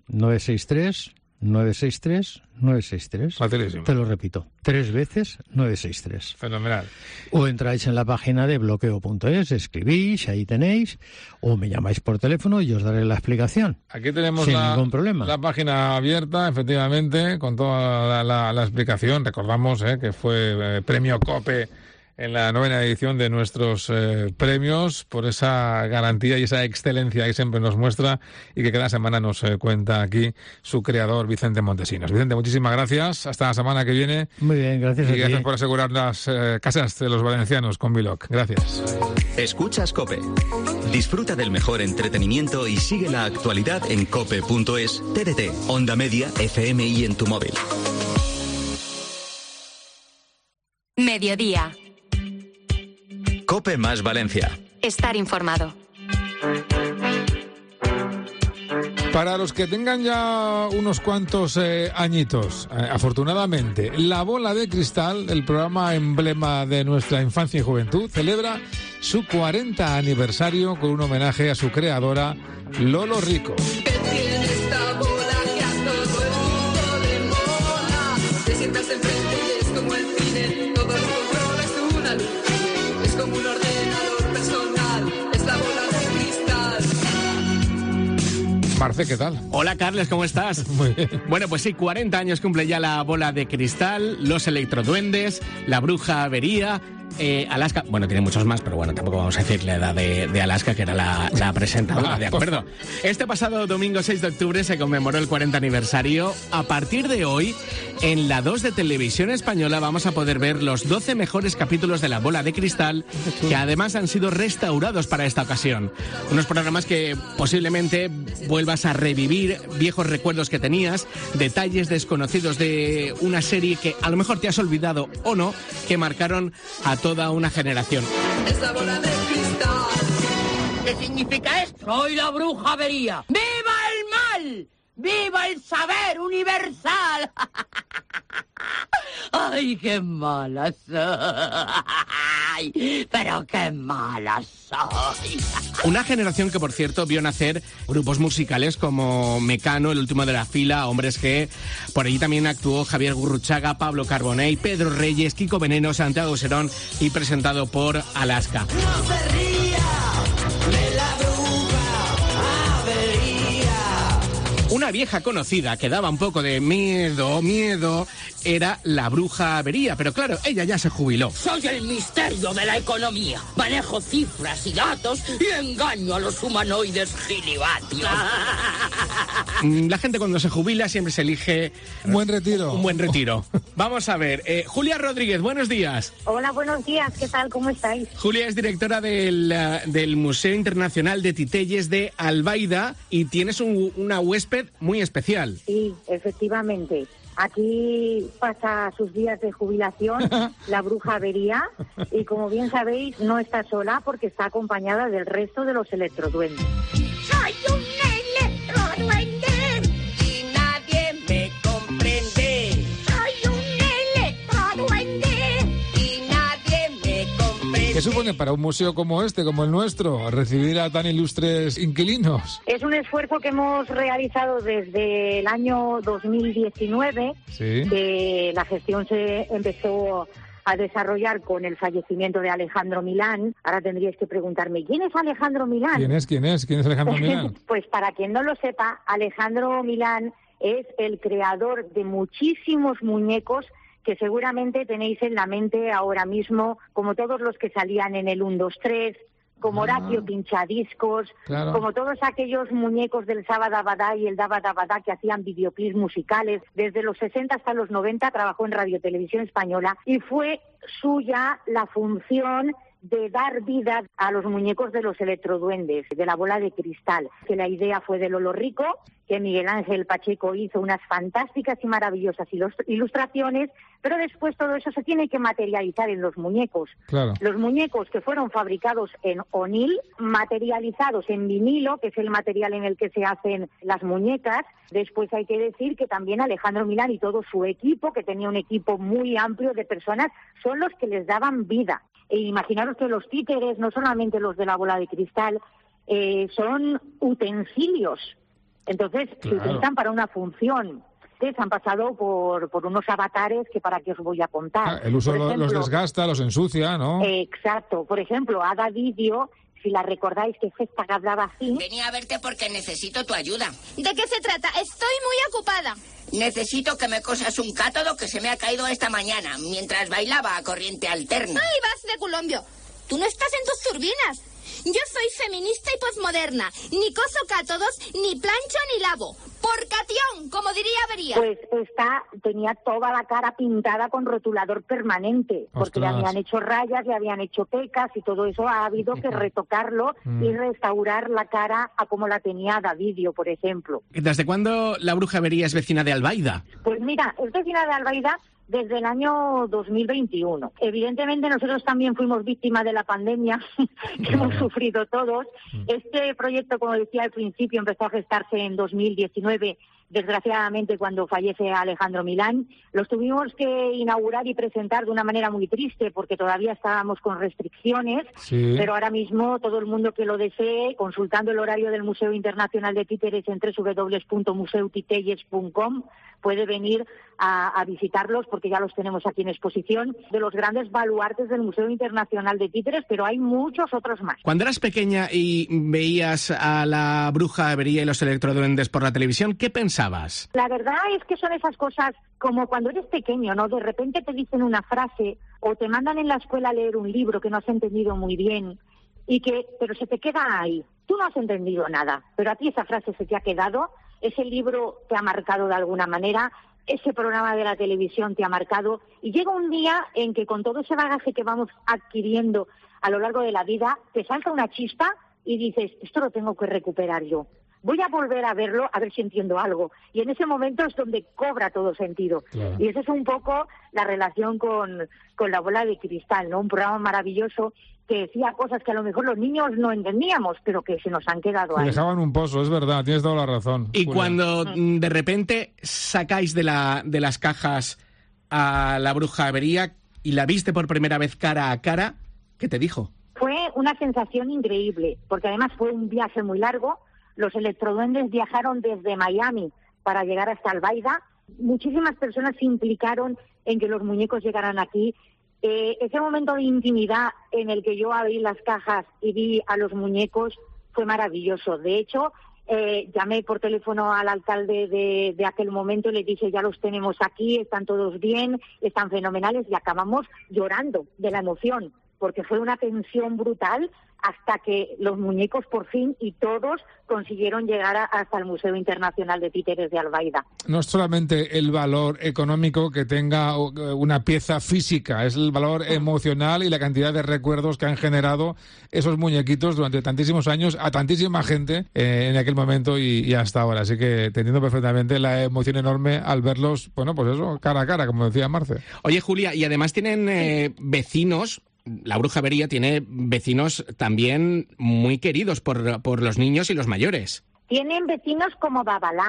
963-963-963. Facilísimo. Te lo repito, 3 veces 963. Fenomenal. O entráis en la página de bloqueo.es, escribís, ahí tenéis, o me llamáis por teléfono y os daré la explicación. Aquí tenemos sin ningún problema. La página abierta, efectivamente, con toda la explicación. Recordamos que fue premio COPE en la 9ª edición de nuestros premios, por esa garantía y esa excelencia que siempre nos muestra y que cada semana nos cuenta aquí su creador, Vicente Montesinos. Vicente, muchísimas gracias. Hasta la semana que viene. Muy bien, gracias a ti. Y gracias por asegurar las casas de los valencianos con bilog. Gracias. Escuchas COPE. Disfruta del mejor entretenimiento y sigue la actualidad en cope.es, TDT, Onda Media, FM y en tu móvil. Mediodía. COPE más Valencia. Estar informado. Para los que tengan ya unos cuantos añitos, afortunadamente, La Bola de Cristal, el programa emblema de nuestra infancia y juventud, celebra su 40 aniversario con un homenaje a su creadora, Lolo Rico. Marce, ¿qué tal? Hola, Carles, ¿cómo estás? Muy bien. Bueno, pues sí, 40 años cumple ya La Bola de Cristal, Los Electroduendes, La Bruja Avería, Alaska. Bueno, tiene muchos más, pero bueno, tampoco vamos a decir la edad de Alaska, que era la presentadora, ¿de acuerdo? Este pasado domingo 6 de octubre se conmemoró el 40 aniversario. A partir de hoy, en la 2 de Televisión Española vamos a poder ver los 12 mejores capítulos de La Bola de Cristal, que además han sido restaurados para esta ocasión. Unos programas que posiblemente vuelvas a revivir viejos recuerdos que tenías, detalles desconocidos de una serie que a lo mejor te has olvidado o no, que marcaron a toda una generación. Es la bola de cristal. ¿Qué significa esto? Soy la bruja Avería. ¡Viva el mal! ¡Viva el saber universal! ¡Ay, qué mala soy! ¡Pero qué mala soy! Una generación que, por cierto, vio nacer grupos musicales como Mecano, El Último de la Fila, Hombres G. Por allí también actuó Javier Gurruchaga, Pablo Carbonell, Pedro Reyes, Kiko Veneno, Santiago Serón y presentado por Alaska. No se ría de la bruja Avería. Una vieja conocida que daba un poco de miedo, era la Bruja Avería, pero claro, ella ya se jubiló. Soy el misterio de la economía. Manejo cifras y datos y engaño a los humanoides gilibatios. La gente cuando se jubila siempre se elige... Un buen retiro. Un buen retiro. Vamos a ver. Julia Rodríguez, buenos días. Hola, buenos días. ¿Qué tal? ¿Cómo estáis? Julia es directora del Museo Internacional de Titelles de Albaida y tienes una huésped muy especial. Sí, efectivamente. Aquí pasa sus días de jubilación la Bruja Avería y, como bien sabéis, no está sola porque está acompañada del resto de los electroduendes. ¡Soy un electroduende! Y nadie me comprende. Soy un electroduende. Y nadie me comprende. supone para un museo como este, como el nuestro, recibir a tan ilustres inquilinos? Es un esfuerzo que hemos realizado desde el año 2019, Sí. que la gestión se empezó a desarrollar con el fallecimiento de Alejandro Milán. Ahora tendríais que preguntarme, ¿quién es Alejandro Milán? ¿Quién es Alejandro Milán? Pues para quien no lo sepa, Alejandro Milán es el creador de muchísimos muñecos que seguramente tenéis en la mente ahora mismo, como todos los que salían en el 1, 2, 3, como Horacio Pinchadiscos, Claro. como todos aquellos muñecos del Sabadabadá y el Dabadabadá que hacían videoclips musicales. Desde los 60 hasta los 90 trabajó en Radio Televisión Española y fue suya la función de dar vida a los muñecos de los electroduendes, de la bola de cristal, que la idea fue de Lolo Rico, que Miguel Ángel Pacheco hizo unas fantásticas y maravillosas ilustraciones, pero después todo eso se tiene que materializar en los muñecos. Claro. Los muñecos que fueron fabricados en O'Neill, materializados en vinilo, que es el material en el que se hacen las muñecas. Después hay que decir que también Alejandro Milán y todo su equipo, que tenía un equipo muy amplio de personas, son los que les daban vida. E imaginaros que los títeres, no solamente los de la bola de cristal, son utensilios. Entonces, se utilizan para una función. Ustedes han pasado por unos avatares que para qué os voy a contar. El uso Por ejemplo, los desgasta, los ensucia, ¿no? Exacto. Por ejemplo, Ada Video, si la recordáis, que es esta que hablaba así. Venía a verte porque necesito tu ayuda. ¿De qué se trata? Estoy muy ocupada. Necesito que me cosas un cátodo que se me ha caído esta mañana mientras bailaba a corriente alterna. ¡Ay, vas de culombio! Tú no estás en tus turbinas. Yo soy feminista y posmoderna. Ni coso cátodos, ni plancho, ni lavo. Porcación, como diría Avería. Pues esta tenía toda la cara pintada con rotulador permanente, porque le habían hecho rayas, le habían hecho pecas y todo eso ha habido que retocarlo y restaurar la cara a como la tenía Davidio, por ejemplo. ¿Desde cuándo la Bruja Avería es vecina de Albaida? Pues mira, es vecina de Albaida desde el año 2021. Evidentemente nosotros también fuimos víctimas de la pandemia, que hemos sufrido todos. Este proyecto, como decía al principio, empezó a gestarse en 2019, desgraciadamente cuando fallece Alejandro Milán. Los tuvimos que inaugurar y presentar de una manera muy triste porque todavía estábamos con restricciones, pero ahora mismo todo el mundo que lo desee, consultando el horario del Museo Internacional de Títeres en www.museutitelles.com, puede venir a visitarlos porque ya los tenemos aquí en exposición, de los grandes baluartes del Museo Internacional de Títeres, pero hay muchos otros más. Cuando eras pequeña y veías a la Bruja Avería y los electroduendes por la televisión, ¿qué pensabas? La verdad es que son esas cosas como cuando eres pequeño, ¿no? De repente te dicen una frase o te mandan en la escuela a leer un libro que no has entendido muy bien pero se te queda ahí. Tú no has entendido nada, pero a ti esa frase se te ha quedado, ese libro te ha marcado de alguna manera, ese programa de la televisión te ha marcado, y llega un día en que con todo ese bagaje que vamos adquiriendo a lo largo de la vida, te salta una chispa y dices, esto lo tengo que recuperar yo. Voy a volver a verlo, a ver si entiendo algo. Y en ese momento es donde cobra todo sentido. Claro. Y esa es un poco la relación con la bola de cristal, ¿no? Un programa maravilloso que decía cosas que a lo mejor los niños no entendíamos, pero que se nos han quedado ahí. Dejaban un pozo, es verdad, tienes toda la razón. Y cuando de repente sacáis de las cajas a la Bruja Avería y la viste por primera vez cara a cara, ¿qué te dijo? Fue una sensación increíble, porque además fue un viaje muy largo. Los electroduendes viajaron desde Miami para llegar hasta Albaida. Muchísimas personas se implicaron en que los muñecos llegaran aquí. Ese momento de intimidad en el que yo abrí las cajas y vi a los muñecos fue maravilloso. De hecho, llamé por teléfono al alcalde de aquel momento y le dije, ya los tenemos aquí, están todos bien, están fenomenales, y acabamos llorando de la emoción, porque fue una tensión brutal hasta que los muñecos por fin y todos consiguieron llegar hasta el Museo Internacional de Títeres de Albaida. No es solamente el valor económico que tenga una pieza física, es el valor emocional y la cantidad de recuerdos que han generado esos muñequitos durante tantísimos años a tantísima gente en aquel momento y hasta ahora. Así que te entiendo perfectamente la emoción enorme al verlos, bueno, pues eso, cara a cara, como decía Marce. Oye, Julia, y además tienen vecinos. La Bruja Avería tiene vecinos también muy queridos por los niños y los mayores. Tienen vecinos como Babalá,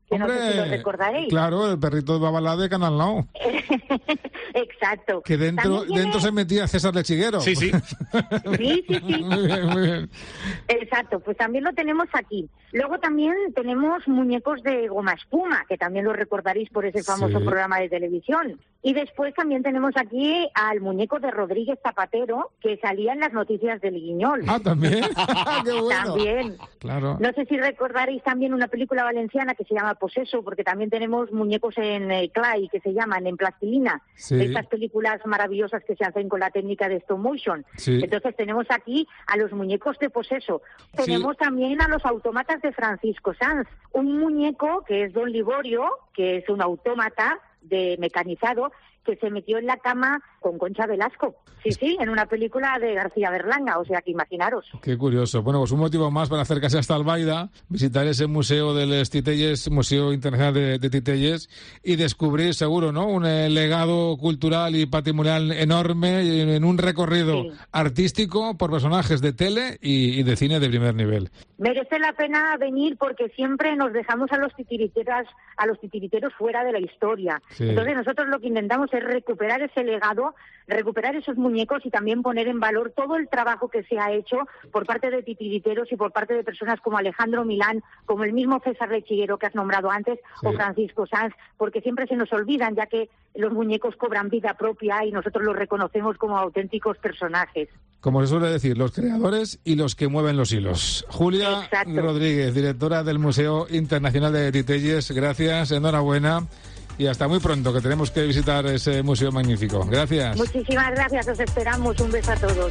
que Hombre, no sé si lo recordaréis. Claro, el perrito de Babalá de Canal Now. Exacto. Que dentro se metía César Lechiguero. Sí. Sí. Muy bien, muy bien. Exacto, pues también lo tenemos aquí. Luego también tenemos muñecos de goma espuma, que también lo recordaréis por ese famoso programa de televisión. Y después también tenemos aquí al muñeco de Rodríguez Zapatero, que salía en las noticias del Guiñol. Ah, ¿también? ¡Qué bueno! También. Claro. No sé si recordaréis también una película valenciana que se llama Poseso, porque también tenemos muñecos en clay, que se llaman en plastilina. Sí. Estas películas maravillosas que se hacen con la técnica de stop motion. Sí. Entonces tenemos aquí a los muñecos de Poseso. Tenemos también a los autómatas de Francisco Sanz. Un muñeco que es Don Liborio, que es un autómata de mecanizado, que se metió en la cama con Concha Velasco. Sí, en una película de García Berlanga, o sea que imaginaros. Qué curioso. Bueno, pues un motivo más para acercarse hasta Albaida, visitar ese museo de Les Titelles, Museo Internacional de Titelles, y descubrir seguro, ¿no?, un legado cultural y patrimonial enorme en un recorrido artístico por personajes de tele y de cine de primer nivel. Merece la pena venir porque siempre nos dejamos a los titiriteros fuera de la historia. Sí. Entonces nosotros lo que intentamos es recuperar ese legado, recuperar esos muñecos y también poner en valor todo el trabajo que se ha hecho por parte de titiriteros y por parte de personas como Alejandro Milán, como el mismo César Lechiguero que has nombrado antes, o Francisco Sanz, porque siempre se nos olvidan, ya que los muñecos cobran vida propia y nosotros los reconocemos como auténticos personajes. Como se suele decir, los creadores y los que mueven los hilos. Julia Rodríguez, directora del Museo Internacional de Titelles, gracias, enhorabuena. Y hasta muy pronto, que tenemos que visitar ese museo magnífico. Gracias. Muchísimas gracias, os esperamos. Un beso a todos.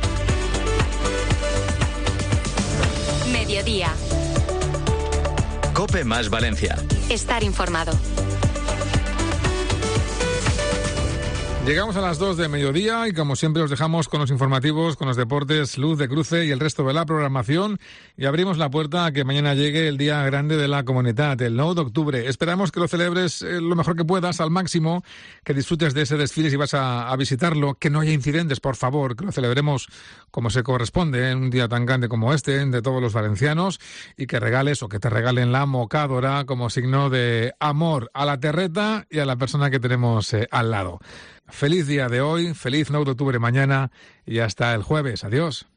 Mediodía. COPE más Valencia. Estar informado. Llegamos a las 2 de mediodía y como siempre os dejamos con los informativos, con los deportes, Luz de Cruce y el resto de la programación, y abrimos la puerta a que mañana llegue el día grande de la comunidad, el 9 de octubre. Esperamos que lo celebres lo mejor que puedas, al máximo, que disfrutes de ese desfile si vas a visitarlo, que no haya incidentes, por favor, que lo celebremos como se corresponde en un día tan grande como este, de todos los valencianos, y que regales o que te regalen la mocadora como signo de amor a la terreta y a la persona que tenemos al lado. Feliz día de hoy, feliz 9 de octubre mañana y hasta el jueves. Adiós.